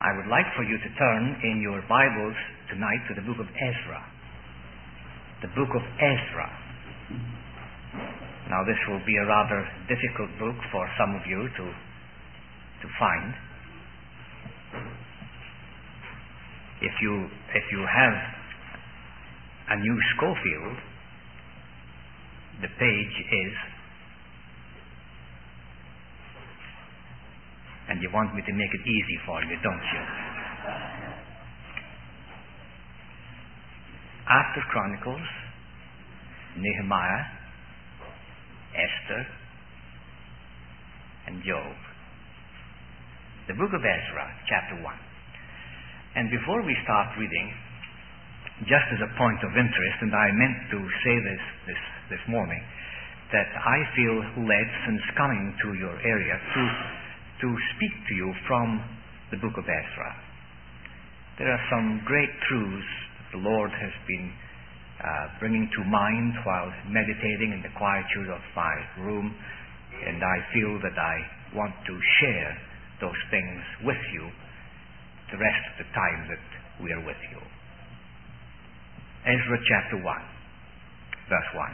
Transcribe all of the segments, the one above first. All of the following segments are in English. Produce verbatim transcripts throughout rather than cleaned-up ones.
I would like for you to turn in your Bibles tonight to the book of Ezra. The book of Ezra. Now this will be a rather difficult book for some of you to, to find. If you, if you have a new Schofield, the page is, and you want me to make it easy for you, don't you? After Chronicles, Nehemiah, Esther, and Job. The book of Ezra, chapter one. And before we start reading, just as a point of interest, and I meant to say this this, this morning, that I feel led, since coming to your area, to to speak to you from the book of Ezra. There are some great truths the Lord has been uh, bringing to mind while meditating in the quietude of my room, and I feel that I want to share those things with you the rest of the time that we are with you. Ezra chapter one, verse one.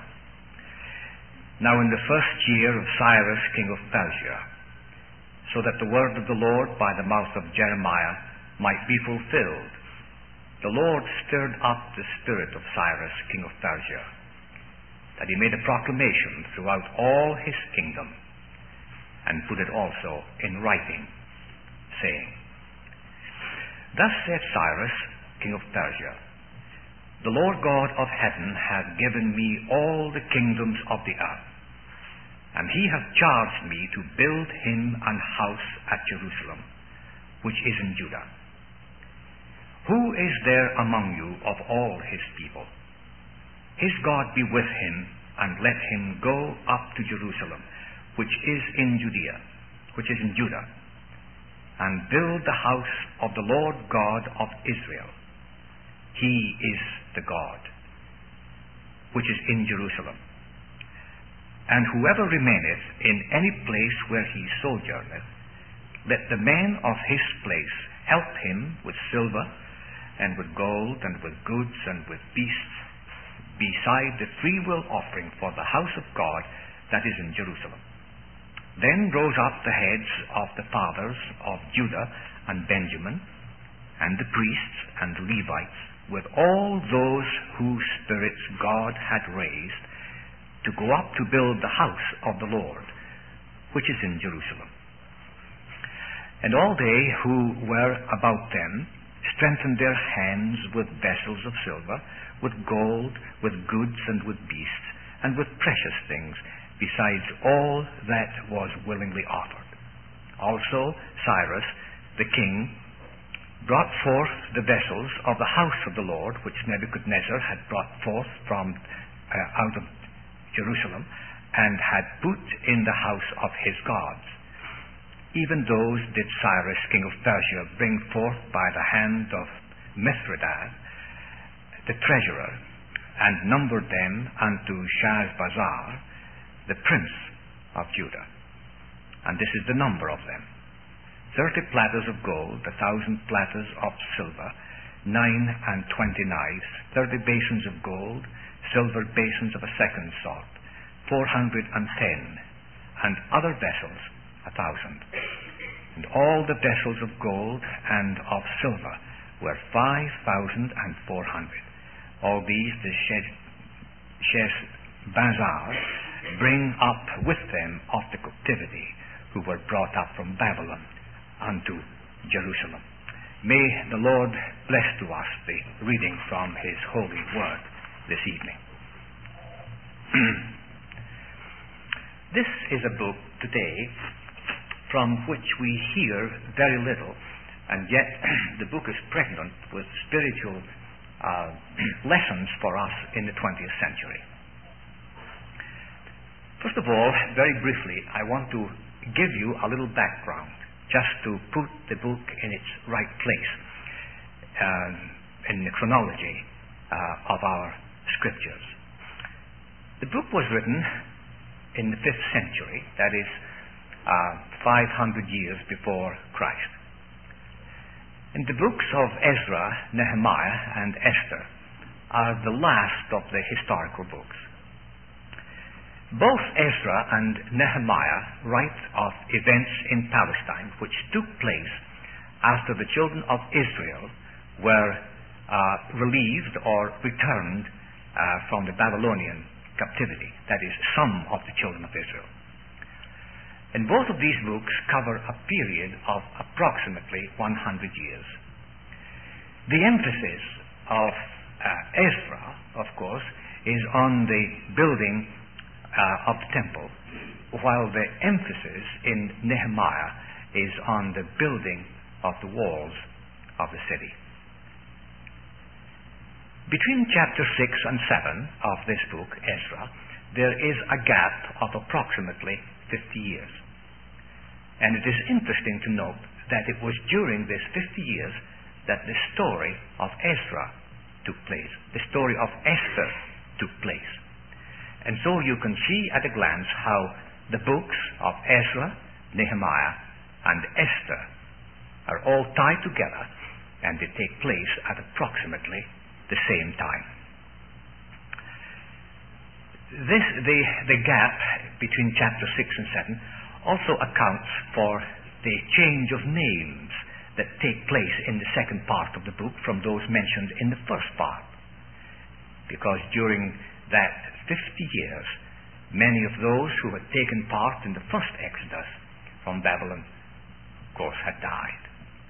Now in the first year of Cyrus king of Persia, so that the word of the Lord by the mouth of Jeremiah might be fulfilled, the Lord stirred up the spirit of Cyrus king of Persia, that he made a proclamation throughout all his kingdom, and put it also in writing, saying, Thus said Cyrus king of Persia, The Lord God of heaven hath given me all the kingdoms of the earth, and he hath charged me to build him an house at Jerusalem, which is in Judah. Who is there among you of all his people? His God be with him, and let him go up to Jerusalem, which is in Judea, which is in Judah, and build the house of the Lord God of Israel. He is the God which is in Jerusalem. And whoever remaineth in any place where he sojourneth, let the men of his place help him with silver, and with gold, and with goods, and with beasts, beside the freewill offering for the house of God that is in Jerusalem. Then rose up the heads of the fathers of Judah and Benjamin, and the priests and the Levites, with all those whose spirits God had raised, to go up to build the house of the Lord, which is in Jerusalem. And all they who were about them strengthened their hands with vessels of silver, with gold, with goods, and with beasts, and with precious things, besides all that was willingly offered. Also Cyrus the king brought forth the vessels of the house of the Lord, which Nebuchadnezzar had brought forth from uh, out of Jerusalem, and had put in the house of his gods. Even those did Cyrus king of Persia bring forth by the hand of Mithridates the treasurer, and numbered them unto Shashbazzar, the prince of Judah. And this is the number of them: thirty platters of gold, a thousand platters of silver, nine and twenty knives, thirty basins of gold, silver basins of a second sort, four hundred and ten, and other vessels a thousand. And all the vessels of gold and of silver were five thousand and four hundred. All these the Sheshbazzar bring up with them of the captivity, who were brought up from Babylon unto Jerusalem. May the Lord bless to us the reading from his holy word this evening. This is a book today from which we hear very little, and yet the book is pregnant with spiritual uh, lessons for us in the twentieth century. First of all, very briefly, I want to give you a little background, just to put the book in its right place uh, in the chronology uh, of our scriptures. The book was written in the fifth century, that is uh, five hundred years before Christ. And the books of Ezra, Nehemiah, and Esther are the last of the historical books. Both Ezra and Nehemiah write of events in Palestine which took place after the children of Israel were uh, relieved or returned uh, from the Babylonian captivity. That is, some of the children of Israel. And both of these books cover a period of approximately one hundred years. The emphasis of uh, Ezra, of course, is on the building uh, of the temple, while the emphasis in Nehemiah is on the building of the walls of the city. Between chapter six and seven of this book, Ezra, there is a gap of approximately fifty years. And it is interesting to note that it was during this fifty years that the story of Ezra took place. The story of Esther took place. And so you can see at a glance how the books of Ezra, Nehemiah, and Esther are all tied together, and they take place at approximately the same time. This, the, the gap between chapter six and seven also accounts for the change of names that take place in the second part of the book from those mentioned in the first part. Because during that fifty years, many of those who had taken part in the first Exodus from Babylon, of course, had died.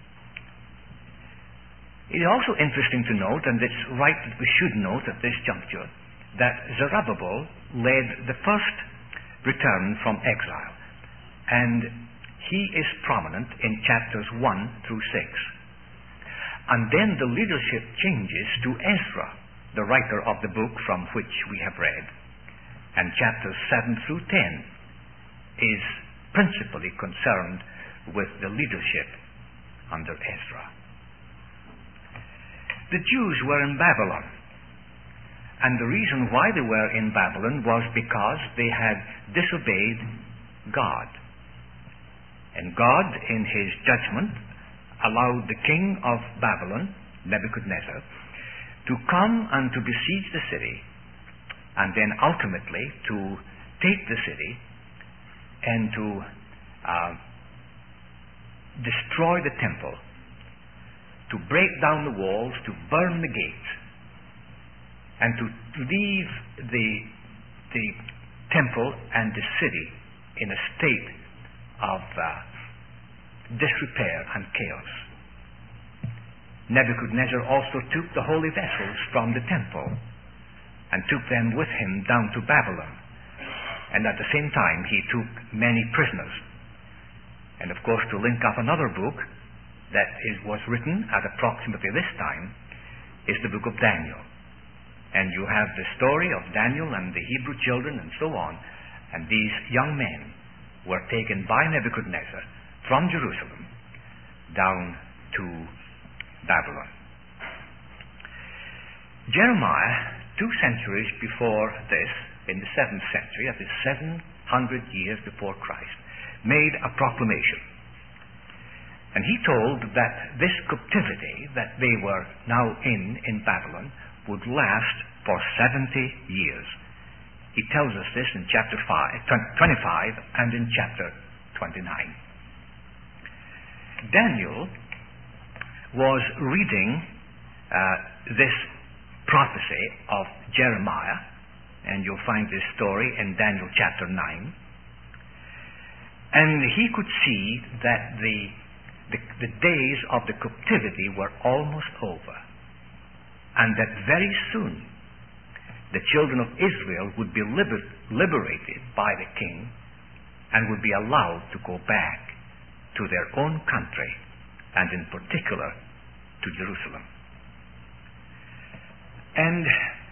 It is also interesting to note, and it's right that we should note at this juncture, that Zerubbabel led the first return from exile. And he is prominent in chapters one through six. And then the leadership changes to Ezra, the writer of the book from which we have read. And chapters seven through ten is principally concerned with the leadership under Ezra. The Jews were in Babylon. And the reason why they were in Babylon was because they had disobeyed God. And God, in his judgment, allowed the king of Babylon, Nebuchadnezzar, to come and to besiege the city, and then ultimately to take the city and to uh, destroy the temple, to break down the walls, to burn the gates, and to leave the, the temple and the city in a state of uh, disrepair and chaos. Nebuchadnezzar also took the holy vessels from the temple and took them with him down to Babylon. And at the same time, he took many prisoners. And of course, to link up another book that is, was written at approximately this time is the book of Daniel. And you have the story of Daniel and the Hebrew children and so on. And these young men were taken by Nebuchadnezzar from Jerusalem down to Babylon. Jeremiah, two centuries before this, in the seventh century, that is seven hundred years before Christ, made a proclamation. And he told that this captivity that they were now in, in Babylon, would last for seventy years. He tells us this in chapter five, twenty-five and in chapter twenty-nine. Daniel was reading uh, this prophecy of Jeremiah, and you'll find this story in Daniel chapter nine. And he could see that the, the, the days of the captivity were almost over, and that very soon the children of Israel would be liber- liberated by the king and would be allowed to go back to their own country, and in particular to Jerusalem. And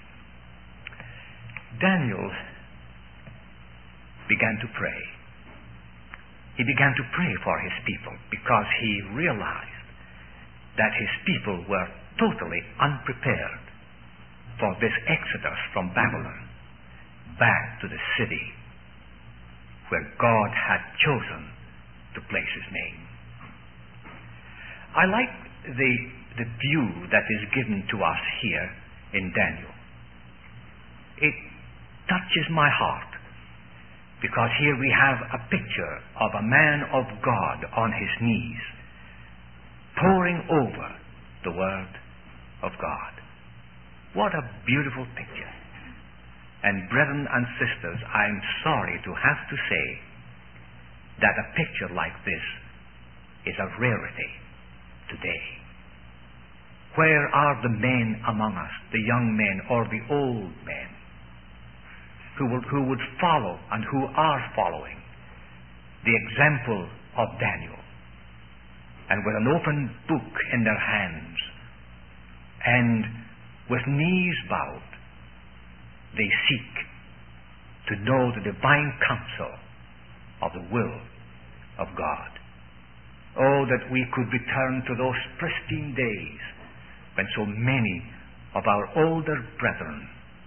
Daniel began to pray. He began to pray for his people because he realized that his people were totally unprepared for this exodus from Babylon back to the city where God had chosen to place his name. I like the, the view that is given to us here in Daniel. It touches my heart, because here we have a picture of a man of God on his knees, poring over the Word of God. What a beautiful picture. And brethren and sisters, I'm sorry to have to say that a picture like this is a rarity today. Where are the men among us, the young men or the old men, who would, who would follow and who are following the example of Daniel, and with an open book in their hands and with knees bowed, they seek to know the divine counsel of the will of God. Oh, that we could return to those pristine days when so many of our older brethren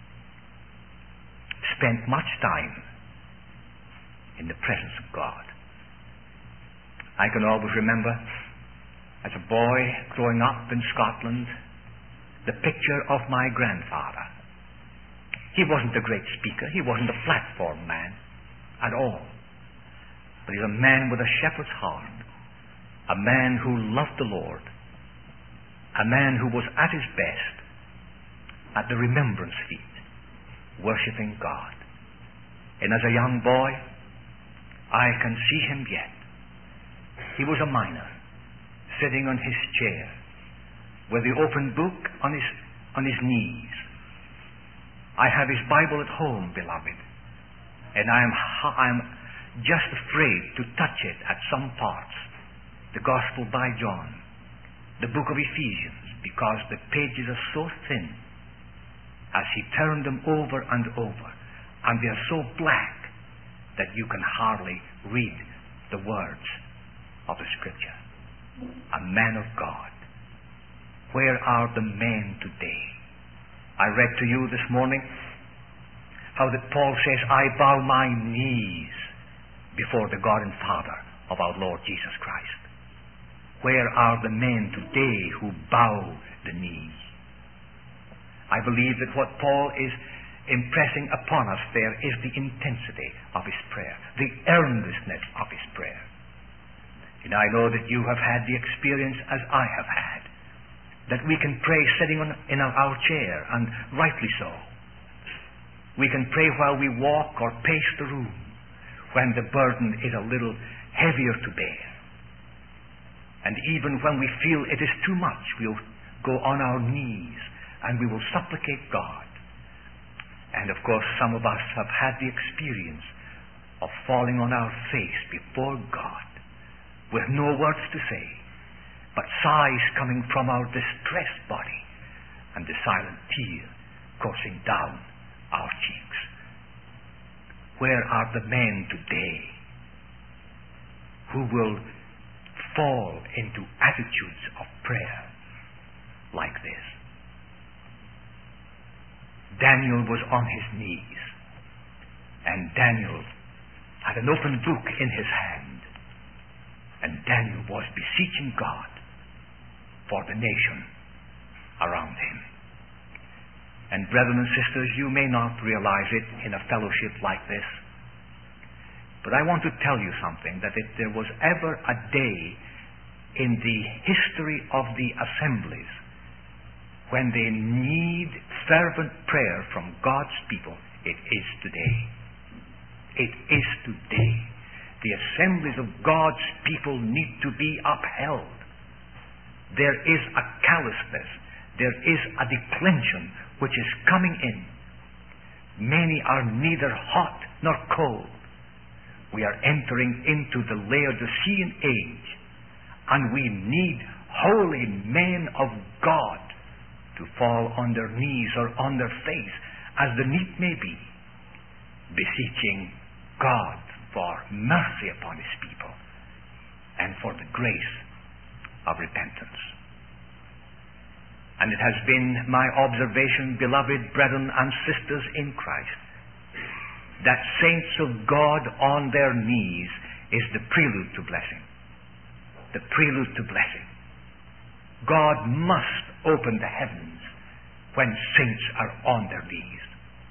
spent much time in the presence of God. I can always remember, as a boy growing up in Scotland, the picture of my grandfather. He wasn't a great speaker. He wasn't a platform man at all. But he was a man with a shepherd's heart, a man who loved the Lord, a man who was at his best at the remembrance feast, worshipping God. And as a young boy, I can see him yet. He was a miner, sitting on his chair, with the open book on his, on his knees. I have his Bible at home, beloved, and I am, I am just afraid to touch it at some parts. The Gospel by John, the book of Ephesians, because the pages are so thin, as he turned them over and over, and they are so black that you can hardly read the words of the Scripture. A man of God. Where are the men today? I read to you this morning how that Paul says, I bow my knees before the God and Father of our Lord Jesus Christ. Where are the men today who bow the knee? I believe that what Paul is impressing upon us there is the intensity of his prayer, the earnestness of his prayer. And I know that you have had the experience as I have had, that we can pray sitting on, in our, our chair, and rightly so. We can pray while we walk or pace the room, when the burden is a little heavier to bear. And even when we feel it is too much, we'll go on our knees and we will supplicate God. And of course, some of us have had the experience of falling on our face before God with no words to say, but sighs coming from our distressed body and the silent tear coursing down our cheeks. Where are the men today who will fall into attitudes of prayer like this? Daniel was on his knees, and Daniel had an open book in his hand, and Daniel was beseeching God for the nation around him. And brethren and sisters, you may not realize it in a fellowship like this, but I want to tell you something, that if there was ever a day in the history of the assemblies when they need fervent prayer from God's people, it is today. It is today. The assemblies of God's people need to be upheld. There is a callousness, there is a declension which is coming in. Many are neither hot nor cold. We are entering into the Laodicean age, and we need holy men of God to fall on their knees or on their face, as the need may be, beseeching God for mercy upon his people and for the grace of repentance. And it has been my observation, beloved brethren and sisters in Christ, that saints of God on their knees is the prelude to blessing. The prelude to blessing. God must open the heavens when saints are on their knees.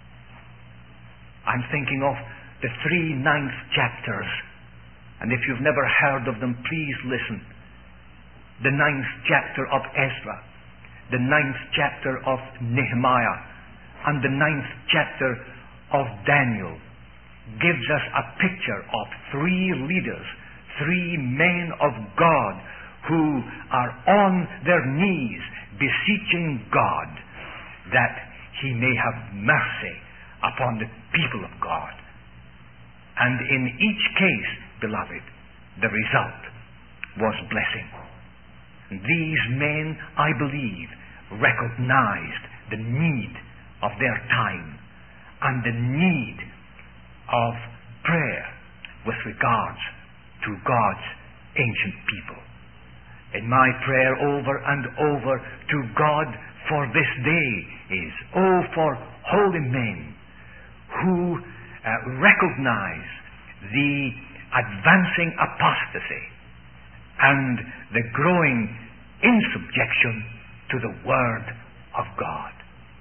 I'm thinking of the three ninth chapters, and if you've never heard of them, please listen. The ninth chapter of Ezra, the ninth chapter of Nehemiah, and the ninth chapter of Daniel gives us a picture of three leaders, three men of God who are on their knees beseeching God that He may have mercy upon the people of God. And in each case, beloved, the result was blessing. These men, I believe, recognized the need of their time and the need of prayer with regards to God's ancient people. And my prayer over and over to God for this day is, oh, for holy men who uh, recognize the advancing apostasy and the growing insubjection to the Word of God.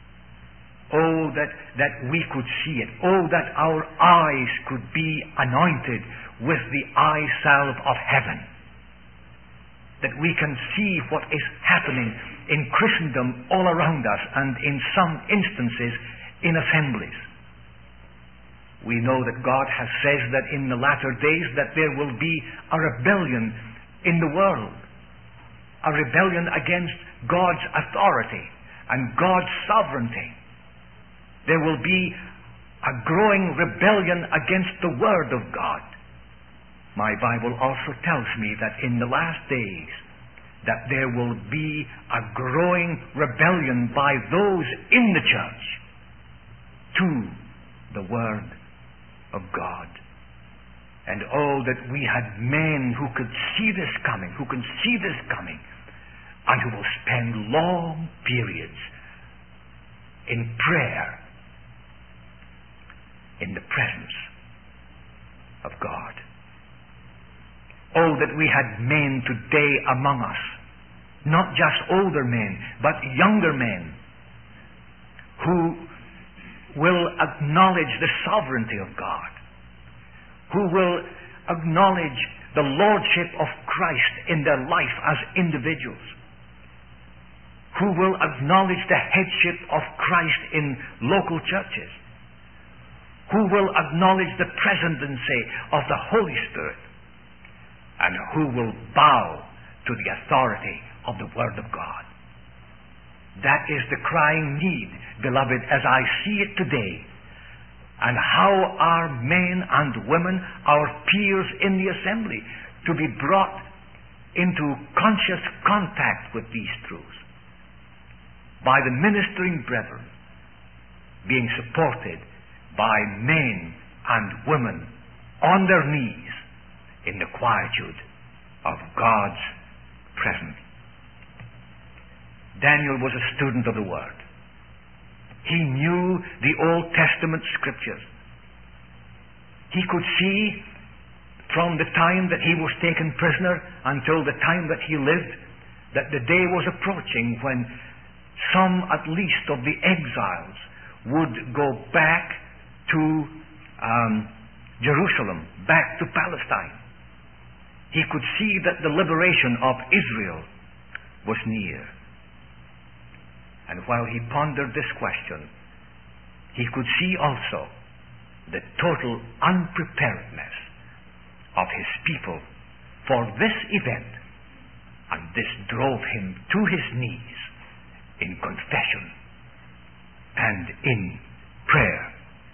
Oh, that, that we could see it. Oh, that our eyes could be anointed with the eye salve of heaven. That we can see what is happening in Christendom all around us, and in some instances in assemblies. We know that God has said that in the latter days that there will be a rebellion in the world. A rebellion against God's authority and God's sovereignty. There will be a growing rebellion against the Word of God. My Bible also tells me that in the last days that there will be a growing rebellion by those in the church to the Word of God. And oh, that we had men who could see this coming, who can see this coming, and who will spend long periods in prayer in the presence of God. Oh, that we had men today among us, not just older men, but younger men, who will acknowledge the sovereignty of God, who will acknowledge the lordship of Christ in their life as individuals, who will acknowledge the headship of Christ in local churches, who will acknowledge the presidency of the Holy Spirit, and who will bow to the authority of the Word of God. That is the crying need, beloved, as I see it today. And how are men and women, our peers in the assembly, to be brought into conscious contact with these truths? By the ministering brethren being supported by men and women on their knees in the quietude of God's presence. Daniel was a student of the Word. He knew the Old Testament Scriptures. He could see from the time that he was taken prisoner until the time that he lived that the day was approaching when some at least of the exiles would go back to um, Jerusalem, back to Palestine. He could see that the liberation of Israel was near. And while he pondered this question, he could see also the total unpreparedness of his people for this event, and this drove him to his knees in confession and in prayer.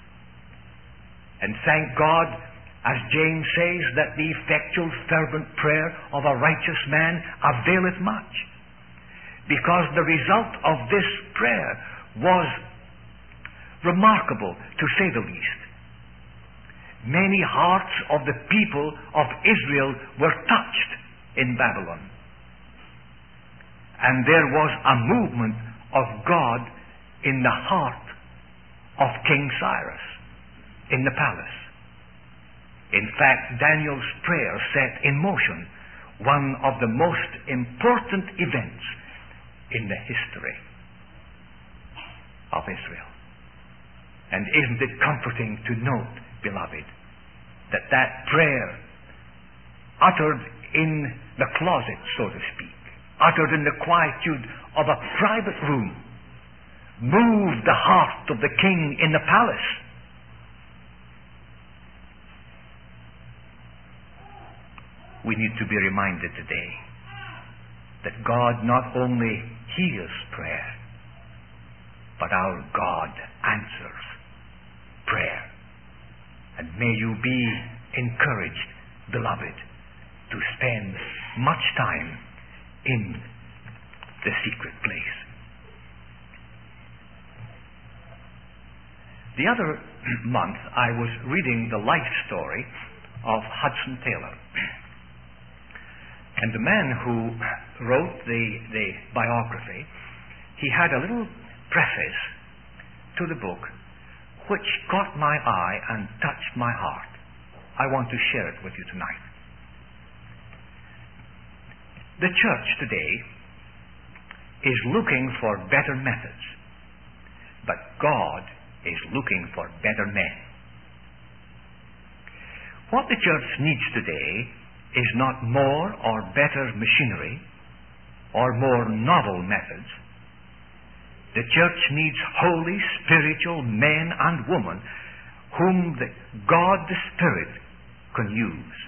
And thank God, as James says, that the effectual fervent prayer of a righteous man availeth much. Because the result of this prayer was remarkable, to say the least. Many hearts of the people of Israel were touched in Babylon. And there was a movement of God in the heart of King Cyrus in the palace. In fact, Daniel's prayer set in motion one of the most important events in the history of Israel. And isn't it comforting to note, beloved, that that prayer uttered in the closet, so to speak, uttered in the quietude of a private room, moved the heart of the king in the palace. We need to be reminded today that God not only hears prayer, but our God answers prayer. And may you be encouraged, beloved, to spend much time in the secret place. The other month I was reading the life story of Hudson Taylor. And the man who wrote the, the biography, he had a little preface to the book which caught my eye and touched my heart. I want to share it with you tonight. The church today is looking for better methods, but God is looking for better men. What the church needs today is not more or better machinery or more novel methods. The church needs holy, spiritual men and women whom the God the Spirit can use.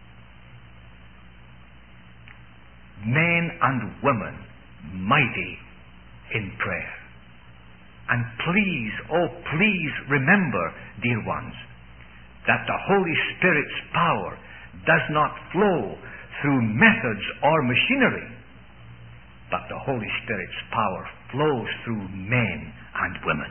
Men and women mighty in prayer. And please, oh please remember, dear ones, that the Holy Spirit's power does not flow through methods or machinery, but the Holy Spirit's power flows through men and women.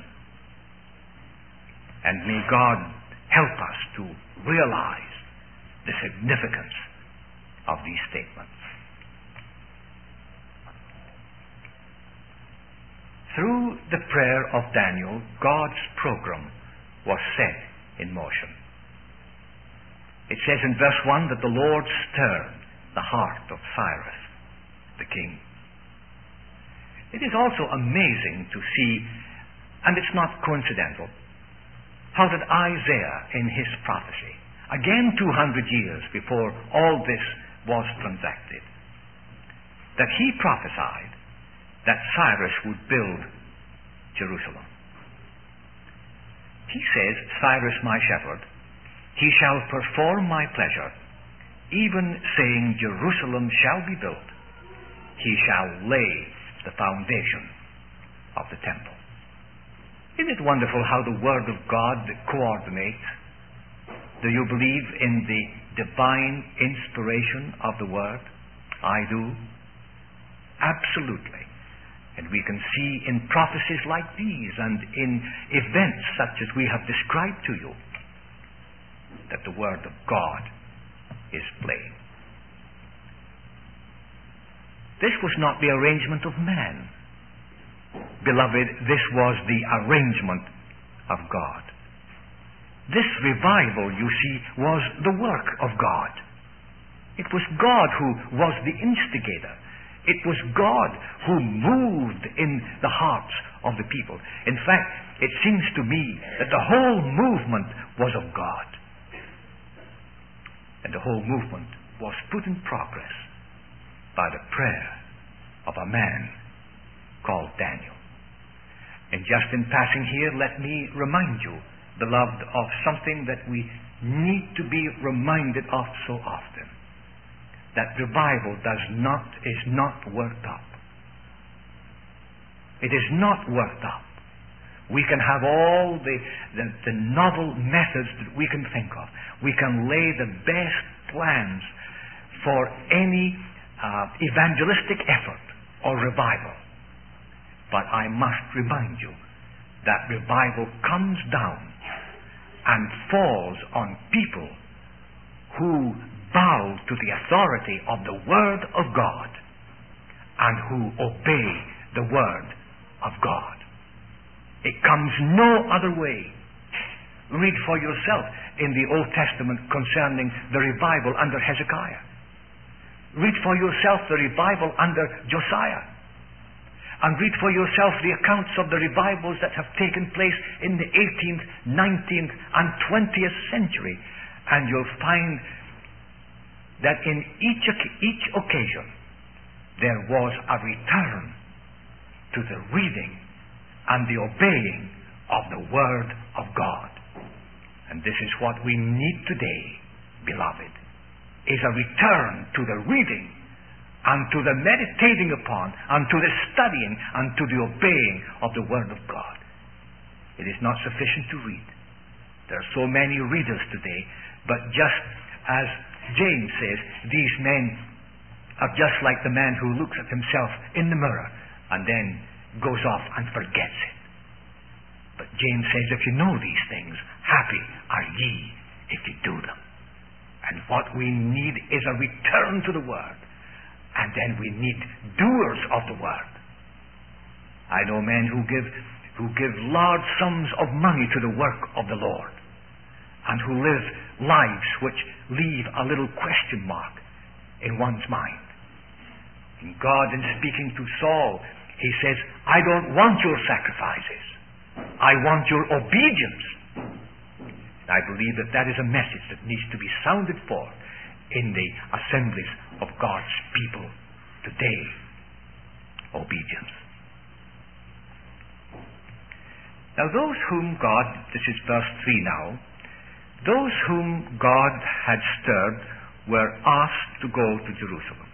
And may God help us to realize the significance of these statements. Through the prayer of Daniel, God's program was set in motion. It says in verse one that the Lord stirred the heart of Cyrus, the king. It is also amazing to see, and it's not coincidental, how that Isaiah in his prophecy, again two hundred years before all this was transacted, that he prophesied that Cyrus would build Jerusalem. He says, Cyrus my shepherd, he shall perform my pleasure, even saying Jerusalem shall be built. He shall lay the foundation of the temple. Isn't it wonderful how the Word of God coordinates? Do you believe in the divine inspiration of the Word? I do. Absolutely. And we can see in prophecies like these and in events such as we have described to you that the Word of God is plain. This was not the arrangement of man. Beloved, this was the arrangement of God. This revival, you see, was the work of God. It was God who was the instigator. It was God who moved in the hearts of the people. In fact, it seems to me that the whole movement was of God. And the whole movement was put in progress by the prayer of a man called Daniel. And just in passing here, let me remind you, beloved, of something that we need to be reminded of so often. That revival does not, is not worked up. It is not worked up. We can have all the, the, the novel methods that we can think of. We can lay the best plans for any uh, evangelistic effort or revival. But I must remind you that revival comes down and falls on people who bow to the authority of the Word of God and who obey the Word of God. It comes no other way. Read for yourself in the Old Testament concerning the revival under Hezekiah. Read for yourself the revival under Josiah. and read for yourself the accounts of the revivals that have taken place in the eighteenth, nineteenth, and twentieth century, and you'll find that in each, each occasion there was a return to the reading and the obeying of the Word of God. And this is what we need today, beloved, is a return to the reading and to the meditating upon and to the studying and to the obeying of the Word of God. It is not sufficient to read. There are so many readers today, but just as James says, these men are just like the man who looks at himself in the mirror and then goes off and forgets it. But James says, if you know these things, happy are ye if you do them. And what we need is a return to the Word. And then we need doers of the Word. I know men who give, who give large sums of money to the work of the Lord, and who live lives which leave a little question mark in one's mind. And God, in speaking to Saul, He says, I don't want your sacrifices. I want your obedience. And I believe that that is a message that needs to be sounded forth in the assemblies of God's people today. Obedience. Now those whom God, this is verse three now, those whom God had stirred were asked to go to Jerusalem.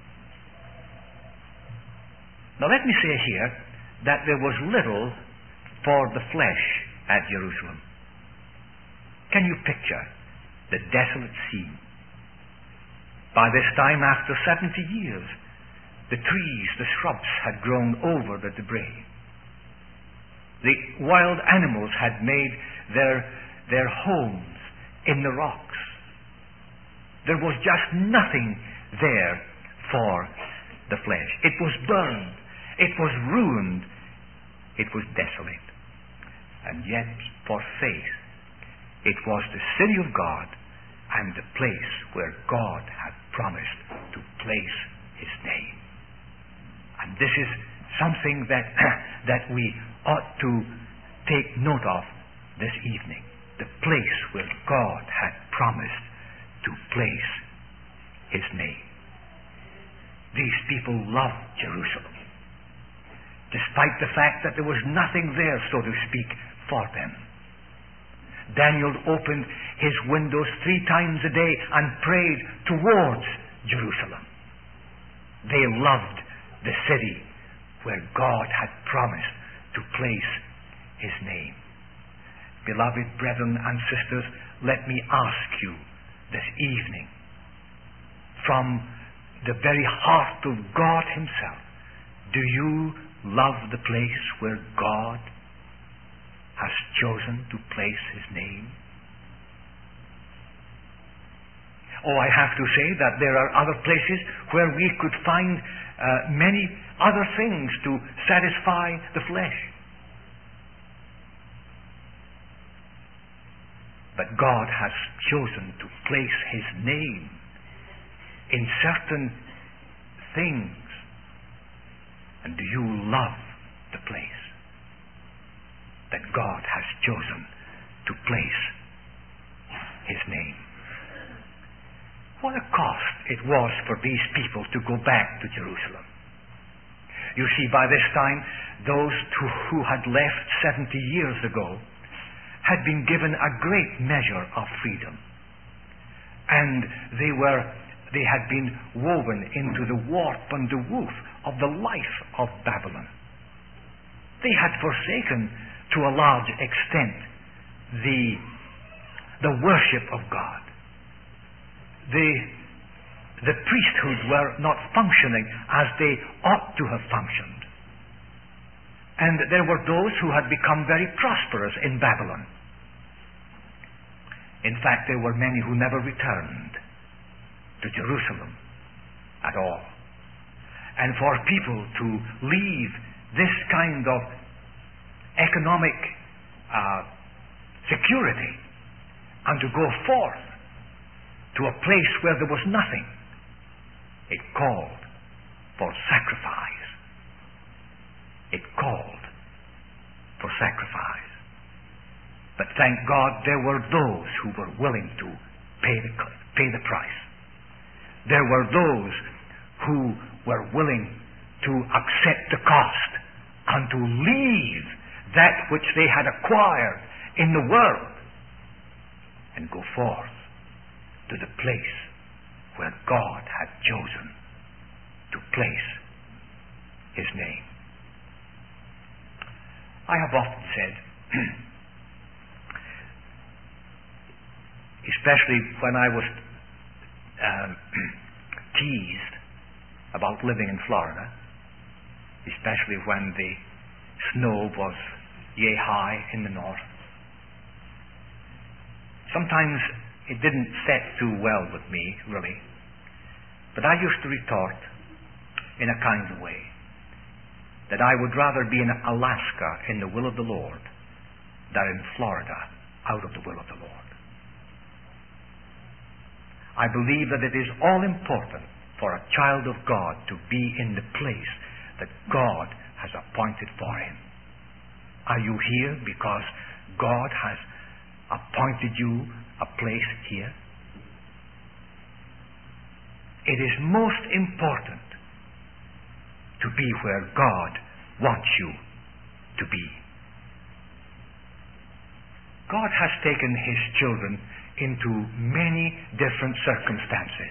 Now let me say here that there was little for the flesh at Jerusalem. Can you picture the desolate scene? By this time, after seventy years, the trees, the shrubs had grown over the debris. The wild animals had made their, their homes in the rocks. There was just nothing there for the flesh. It was burned. It was ruined. It was desolate. And yet, for faith, it was the city of God and the place where God had promised to place His name. And this is something that, that we ought to take note of this evening. The place where God had promised to place His name. These people loved Jerusalem, despite the fact that there was nothing there, so to speak, for them. Daniel opened his windows three times a day and prayed towards Jerusalem. They loved the city where God had promised to place His name. Beloved brethren and sisters, let me ask you this evening, from the very heart of God Himself, do you love the place where God has chosen to place His name? Oh, I have to say that there are other places where we could find uh, many other things to satisfy the flesh. But God has chosen to place His name in certain things. And do you love the place that God has chosen to place His name? What a cost it was for these people to go back to Jerusalem. You see, by this time, those who, who had left seventy years ago had been given a great measure of freedom. And they were, they had been woven into the warp and the woof of the life of Babylon. They had forsaken, to a large extent, the, the worship of God. The, the priesthood were not functioning as they ought to have functioned. And there were those who had become very prosperous in Babylon. In fact, there were many who never returned to Jerusalem at all. And for people to leave this kind of economic uh, security and to go forth to a place where there was nothing, it called for sacrifice. sacrifice. But thank God there were those who were willing to pay the, pay the price. There were those who were willing to accept the cost and to leave that which they had acquired in the world and go forth to the place where God had chosen to place His name. I have often said, especially when I was um, teased about living in Florida, especially when the snow was yea high in the north. Sometimes it didn't set too well with me, really. But I used to retort in a kind of way that I would rather be in Alaska in the will of the Lord than in Florida out of the will of the Lord. I believe that it is all important for a child of God to be in the place that God has appointed for him. Are you here because God has appointed you a place here? It is most important to be where God wants you to be. God has taken His children into many different circumstances.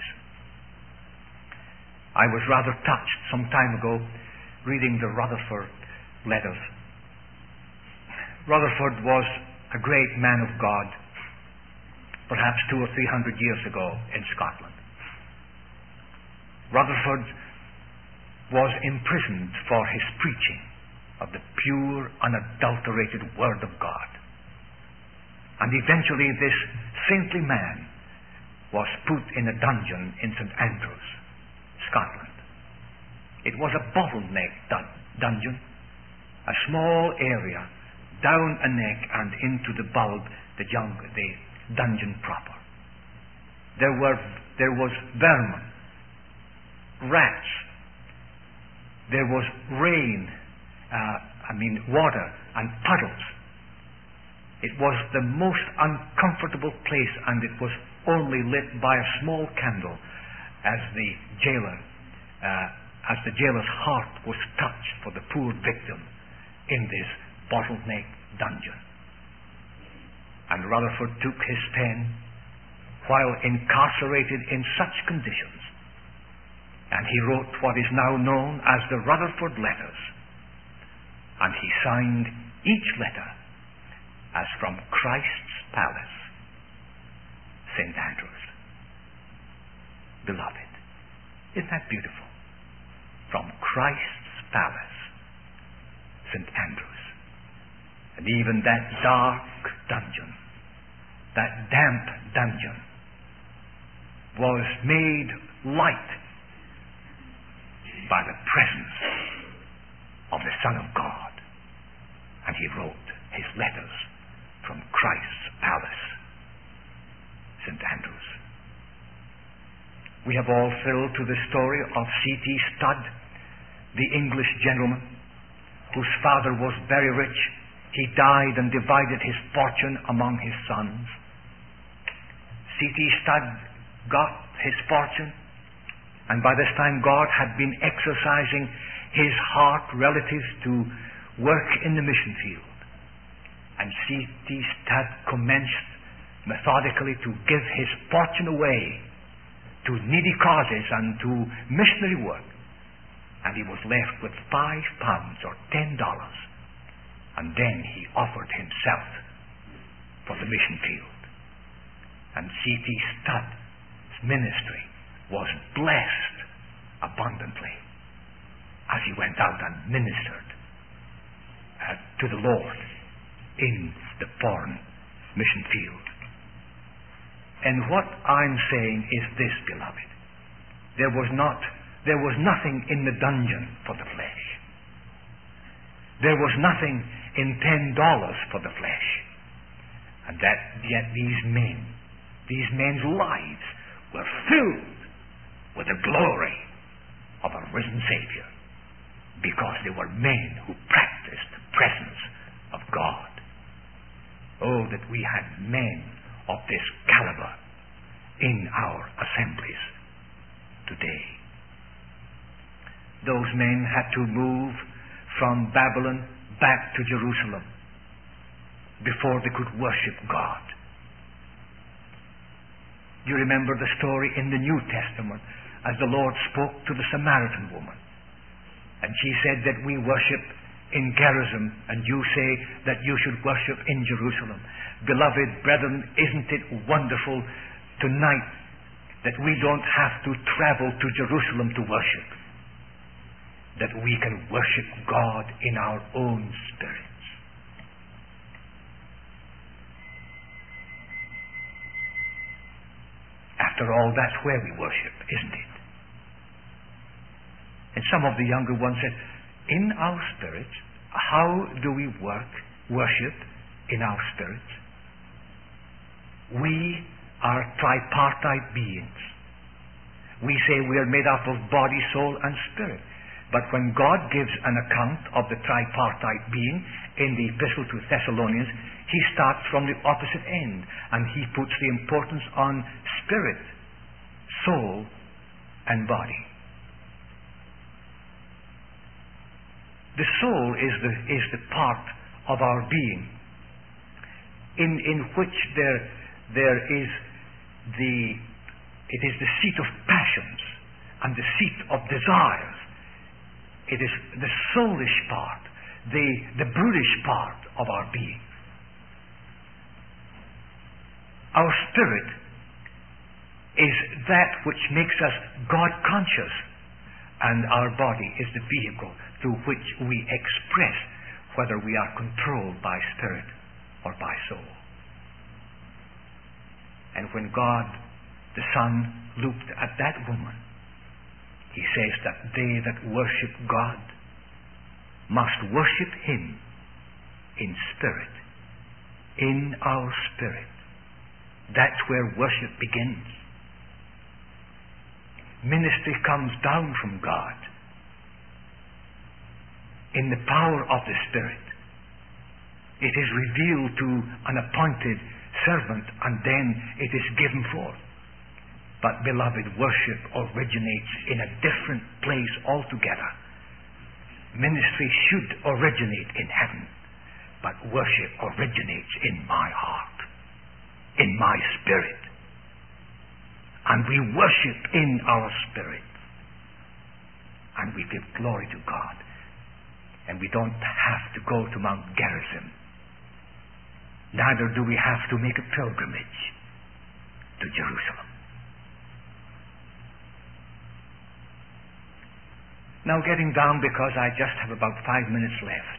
I was rather touched some time ago reading the Rutherford letters. Rutherford was a great man of God, perhaps two or three hundred years ago in Scotland. Rutherford was imprisoned for his preaching of the pure, unadulterated Word of God. And eventually this saintly man was put in a dungeon in Saint Andrews, Scotland. It was a bottleneck dun- dungeon, a small area down a neck and into the bulb, the, jung- the dungeon proper. There were there was vermin, rats. There was rain, uh, I mean water and puddles. It was the most uncomfortable place, and it was only lit by a small candle as the jailer, uh, as the jailer's heart was touched for the poor victim in this bottleneck dungeon. And Rutherford took his pen while incarcerated in such conditions, and he wrote what is now known as the Rutherford Letters. And he signed each letter as from Christ's Palace, Saint Andrews. Beloved, isn't that beautiful? From Christ's Palace, Saint Andrews. And even that dark dungeon, that damp dungeon, was made light by the presence of the Son of God. And he wrote his letters from Christ's Palace, Saint Andrews. We have all thrilled to the story of C T Studd, the English gentleman whose father was very rich. He died and divided his fortune among his sons. C T Studd got his fortune, and by this time God had been exercising his heart relative to work in the mission field. And C T Studd commenced methodically to give his fortune away to needy causes and to missionary work. And he was left with five pounds or ten dollars. And then he offered himself for the mission field. And C T Studd's ministry was blessed abundantly as he went out and ministered uh, to the Lord in the foreign mission field. And what I'm saying is this, beloved. There was not, there was nothing in the dungeon for the flesh. There was nothing in ten dollars for the flesh. And that yet these men, these men's lives were filled with the glory of a risen Savior, because they were men who practiced the presence of God. men of this caliber in our assemblies today. Those men had to move from Babylon back to Jerusalem before they could worship God. You remember the story in the New Testament as the Lord spoke to the Samaritan woman. And she said that we worship in Gerizim, and you say that you should worship in Jerusalem. Beloved brethren, isn't it wonderful tonight that we don't have to travel to Jerusalem to worship? That we can worship God in our own spirits. After all, that's where we worship, isn't it? And some of the younger ones said, in our spirits, how do we work, worship in our spirits? We are tripartite beings. We say we are made up of body, soul, and spirit. But when God gives an account of the tripartite being in the Epistle to Thessalonians, he starts from the opposite end, and he puts the importance on spirit, soul, and body. The soul is the is the part of our being in in which there there is the it is the seat of passions and the seat of desires. It is the soulish part, the the brutish part of our being. Our spirit is that which makes us God conscious, and our body is the vehicle through which we express whether we are controlled by spirit or by soul. And when God the Son looked at that woman, he says that they that worship God must worship him in spirit, in our spirit. That's where worship begins. Ministry comes down from God in the power of the Spirit. It is revealed to an appointed servant, and then it is given forth. But beloved, worship originates in a different place altogether. Ministry should originate in heaven, but worship originates in my heart, in my spirit. And we worship in our spirit. And we give glory to God. And we don't have to go to Mount Gerizim. Neither do we have to make a pilgrimage to Jerusalem. Now getting down, because I just have about five minutes left.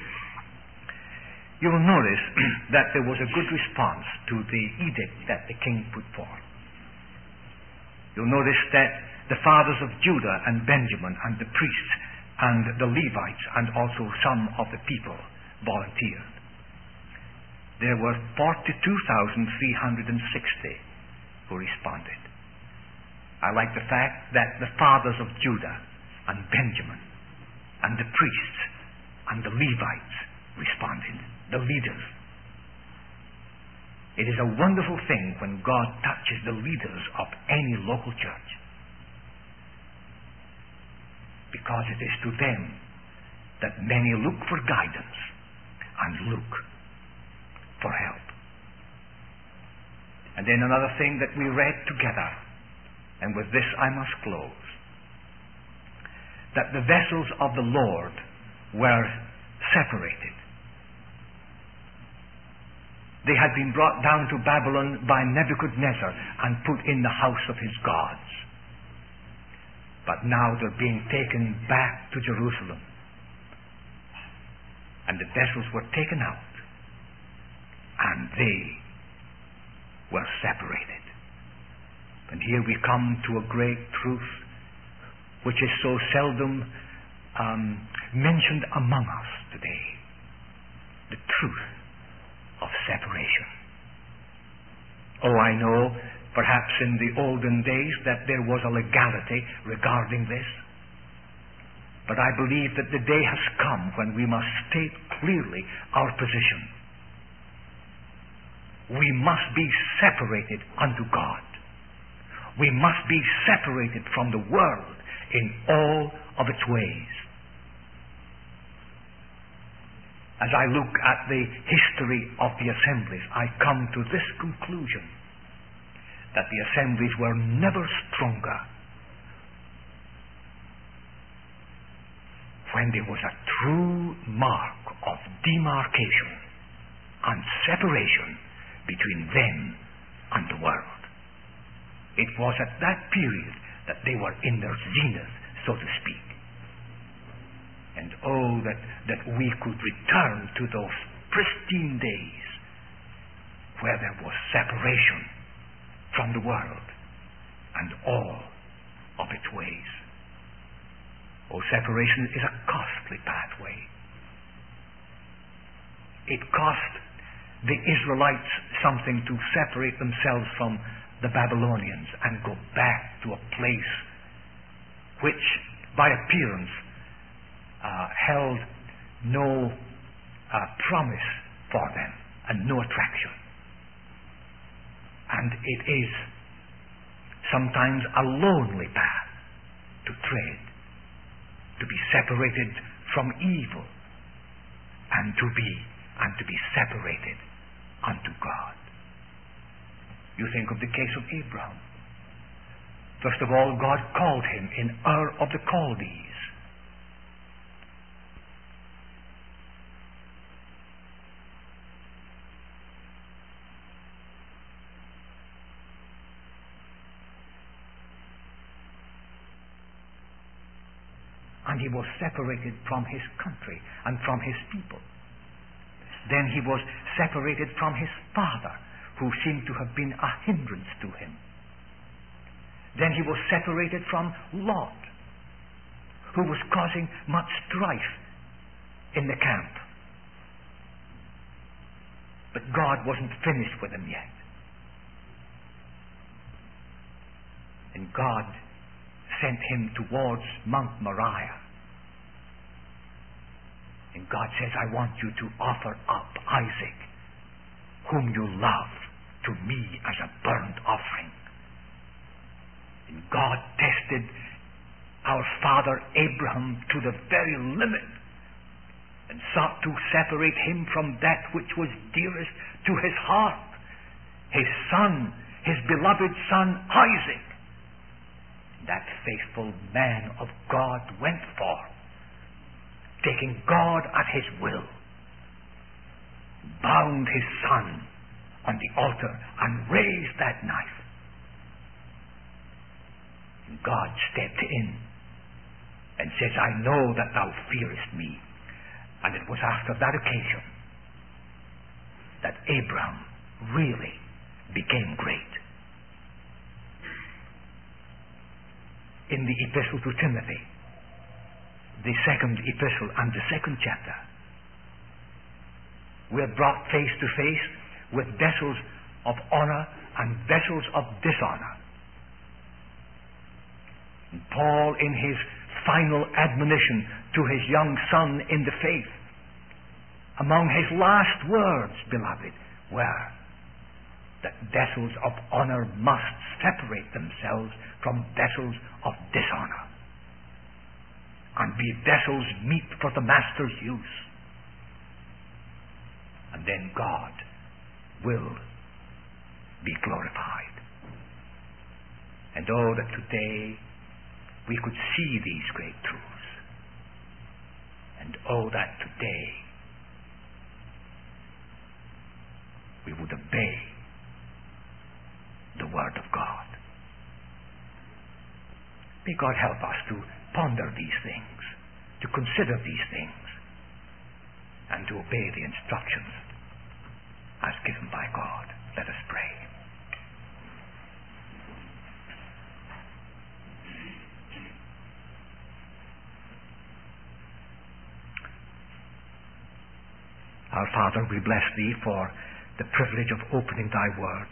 You will notice that there was a good response to the edict that the king put forth. You'll notice that the fathers of Judah and Benjamin and the priests and the Levites and also some of the people volunteered. There were forty-two thousand three hundred sixty who responded. I like the fact that the fathers of Judah and Benjamin and the priests and the Levites responded, the leaders. It is a wonderful thing when God touches the leaders of any local church, because it is to them that many look for guidance and look for help. And then another thing that we read together, and with this I must close, that the vessels of the Lord were separated. They had been brought down to Babylon by Nebuchadnezzar and put in the house of his gods. But now they're being taken back to Jerusalem. And the vessels were taken out. And they were separated. And here we come to a great truth which is so seldom um, mentioned among us today. The truth of separation. Oh, I know perhaps in the olden days that there was a legality regarding this. But I believe that the day has come when we must state clearly our position. we must be separated unto God. We must be separated from the world in all of its ways. As I look at the history of the assemblies, I come to this conclusion, that the assemblies were never stronger when there was a true mark of demarcation and separation between them and the world. It was at that period that they were in their zenith, so to speak. And oh, that, that we could return to those pristine days where there was separation from the world and all of its ways. Oh, separation is a costly pathway. It cost the Israelites something to separate themselves from the Babylonians and go back to a place which, by appearance, uh, held no uh, promise for them and no attraction. And it is sometimes a lonely path to tread, to be separated from evil and to be and to be separated unto God. You think of the case of Abraham. First of all, God called him in Ur of the Chaldees. And he was separated from his country and from his people. Then he was separated from his father, who seemed to have been a hindrance to him. Then he was separated from Lot, who was causing much strife in the camp. But God wasn't finished with him yet. And God sent him towards Mount Moriah. And God says, I want you to offer up Isaac, whom you love, to me as a burnt offering. And God tested our father Abraham to the very limit and sought to separate him from that which was dearest to his heart, his son, his beloved son Isaac. That faithful man of God went forth, taking God at his will, bound his son on the altar and raised that knife. And God stepped in and says, I know that thou fearest me. And it was after that occasion that Abraham really became great. In the epistle to Timothy, the second epistle and the second chapter, we are brought face to face with vessels of honor and vessels of dishonor. And Paul, in his final admonition to his young son in the faith, among his last words, beloved, were that vessels of honor must separate themselves from vessels of dishonor and be vessels meet for the master's use. And then God will be glorified. And oh, that today we could see these great truths. And oh, that today we would obey the Word of God. May God help us to ponder these things, to consider these things, and to obey the instructions as given by God. Let us pray. Our Father, we bless Thee for the privilege of opening Thy Word.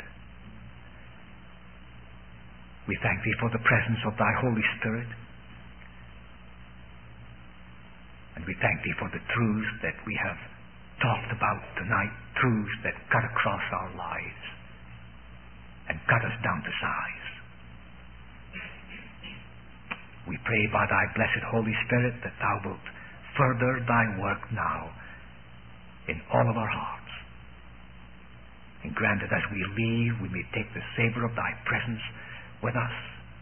We thank Thee for the presence of Thy Holy Spirit. And we thank Thee for the truths that we have talked about tonight truths that cut across our lives and cut us down to size. We pray by thy blessed Holy Spirit that thou wilt further thy work now in all of our hearts. And grant that as we leave, we may take the savor of thy presence with us.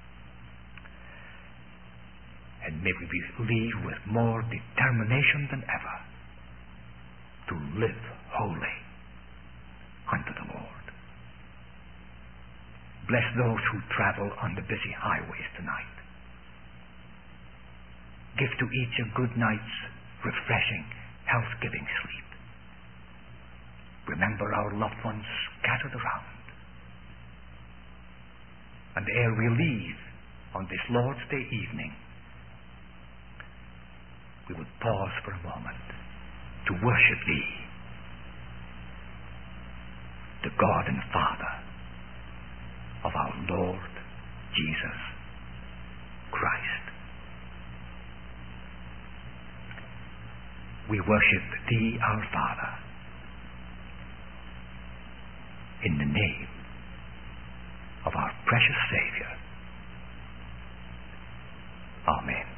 And may we leave with more determination than ever to live holy unto the Lord. Bless those who travel on the busy highways tonight. Give to each a good night's refreshing, health-giving sleep. Remember our loved ones scattered around. And ere we leave on this Lord's Day evening, we would pause for a moment to worship thee, the God and Father of our Lord Jesus Christ. We worship thee, our Father, in the name of our precious Savior. Amen.